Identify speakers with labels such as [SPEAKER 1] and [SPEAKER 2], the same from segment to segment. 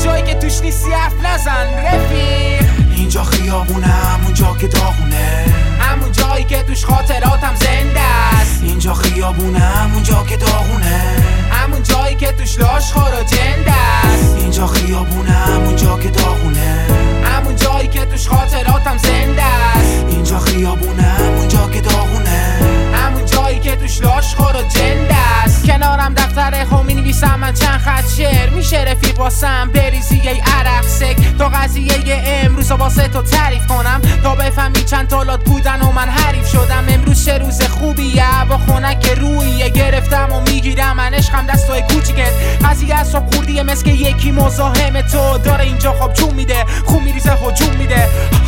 [SPEAKER 1] جایی که توش نیستی حرف نزن رفیق.
[SPEAKER 2] اینجا خیابونه همون جا که داغونه،
[SPEAKER 1] همون جایی که توش خاطراتم زنده است.
[SPEAKER 2] اینجا خیابونه همون جا که داغونه،
[SPEAKER 1] همون جایی که توش لاشخور و جنده است.
[SPEAKER 2] اینجا خیابونه همون جا که داغونه،
[SPEAKER 1] همون جایی که توش خاطراتم زنده است.
[SPEAKER 2] اینجا خیابونه همون جا که داغونه،
[SPEAKER 1] همون جایی که توش لاشخور و جنده است. کنارم دفتر خون می‌نویسم من چند خط شعر، میشه رفیق واسم بریزی یه عرق سک تا قضیه امروز واسه تو تعریف کنم، تا بفهمی چند تالات بودن و من حریف شدم. امروز چه روز خوبیه، هوا خنک رویه، گرفتم و میگیرم من عشقم دستای کوچیکت. قضیه از صبح خوردیه مثل که یکی مزاحم تو داره اینجا خواب جون میده، خون میریزه هجوم میده.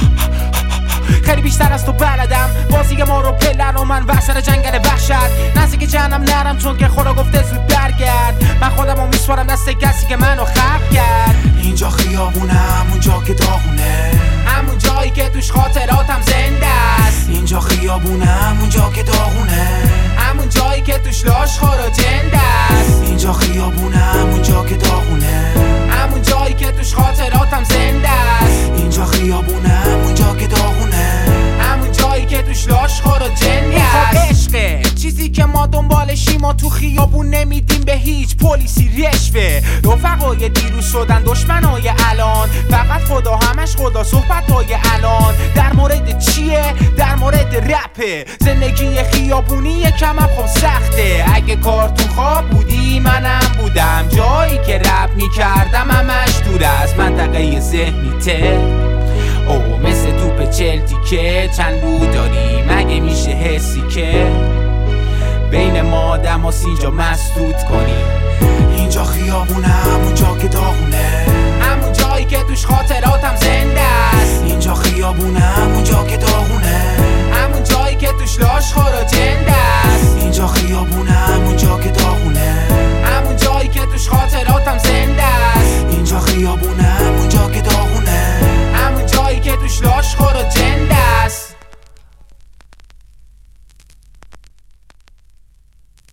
[SPEAKER 1] خیلی بیشتر از تو بلدم، بازی ما رو پلن و من وسط جنگل وحشت. نزدیک جهنم نرم چون که خدا گفته زود برگرد. من خودم رو میسپارم دست کسی که منو خلق کرد.
[SPEAKER 2] اینجا خیابونه همون جا که داغونه،
[SPEAKER 1] همون جایی که توش خاطراتم زنده است.
[SPEAKER 2] اینجا خیابونه همون جا که داغونه،
[SPEAKER 1] همون جایی که توش لاشخور و جنده است.
[SPEAKER 2] اینجا خیابونه همون جا که داغونه،
[SPEAKER 1] همون جایی که توش خاطراتم زنده است.
[SPEAKER 2] اینجا خیابونه همون جا که داغونه،
[SPEAKER 1] همون جایی که توش لاشخور و جنده است. عشقه چیزی که ما دنبالشیم و تو خیابون نمیدیم به هیچ پلیسی رشوه. رفقای دیروز شدن دشمنای الان، فقط خدا همش خدا صحبتای الان. در مورد چیه؟ در مورد رپه. زندگی خیابونی یکم خب سخته. اگه کار تو خواب بودی منم بودم، جایی که رپ میکردم همش دور از منطقه ذهنیته. او مثل توپ چلتی که چند رو داری، مگه میشه حسی که بین ما آدم و اینجا مسدود کنی؟
[SPEAKER 2] اینجا خیابونه همون جا که داغونه،
[SPEAKER 1] همون جایی که توش خاطراتم زنده است.
[SPEAKER 2] اینجا خیابونه همون جا که داغونه،